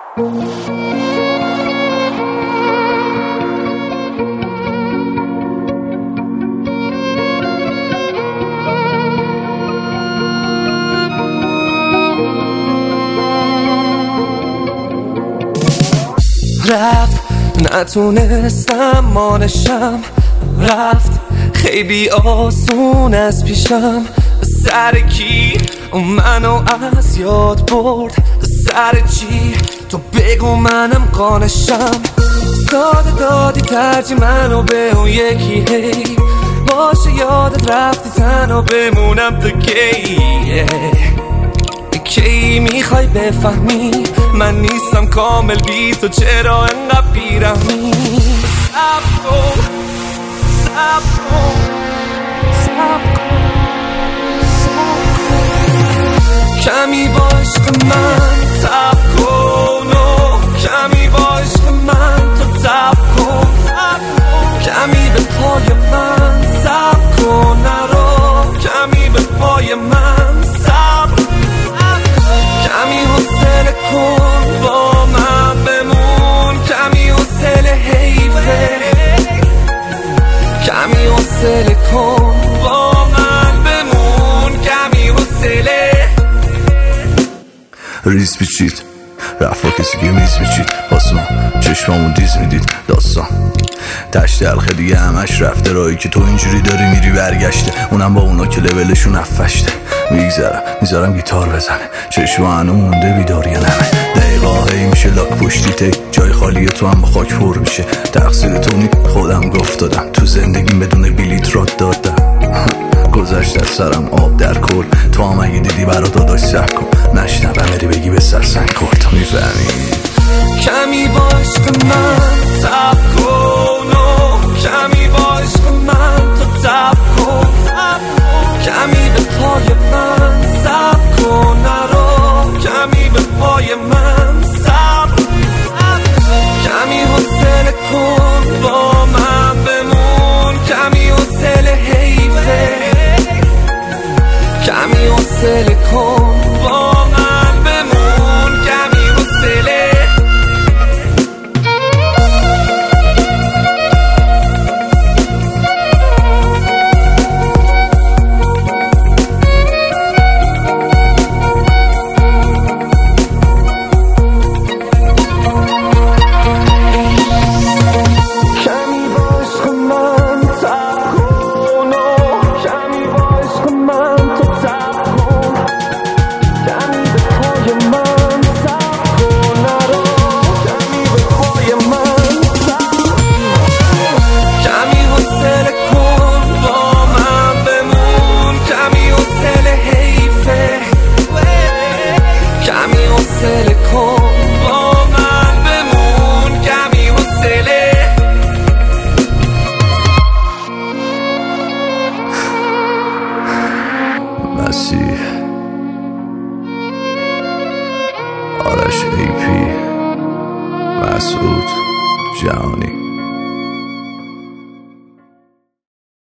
رفت نتونستم مانشم، رفت خیلی آسون از پیشم. سر کی منو از یاد برد؟ سر چی تو بگو منم قانشم. ساده دادی ترجیح منو به اون یکی، هی باشه یادت رفتی تنها بمونم تا کی میخوای بفهمی من نیستم کامل بی تو، چرا انقدر بیرحمی؟ صبر کن صبر کن صبر کن کمی با عشق من صبر کن و کمی با عشق من تو صبر کن. کمی به پای من صبر کن، نرو کمی به پای من صبر. کمی حوصله کن با من بمون، کمی حوصله حیفه. کمی حوصله کن با من بمون، کمی حوصله. ریز بیچید رفا کسی که میز بیچید باسم چشمامون دیز میدید داستان تشت حلقه دیگه همش رفته، راهی که تو اینجوری داری میری برگشته، اونم با اونا که لولشون افشته. میذارم گیتار بزنه، چشم هنو مونده بیداری نمه. دقیقه هی میشه لاک پشتی تی، جای خالی تو هم با خاک پر میشه. تقصیر تو نی خودم گفت دادم، تو زندگیم بدون بلیت راد دادم. گذشت از سرم آب در کل، تو هم اگه دیدی برا داداش سب کن، نشنبه مری بگی به سر سنگ کرد. میفهمی؟ کمی با عشق من صبر کن و کمی با عشق من تو صبر کن. کمی به پای من صبر کن، نرو کمی به پای من صبر. کمی حوصله کن با من بمون، کمی حوصله حیفه. کمی حوصله کن با من بمون، کمی حوصله. آرش AP مسعود جهانی.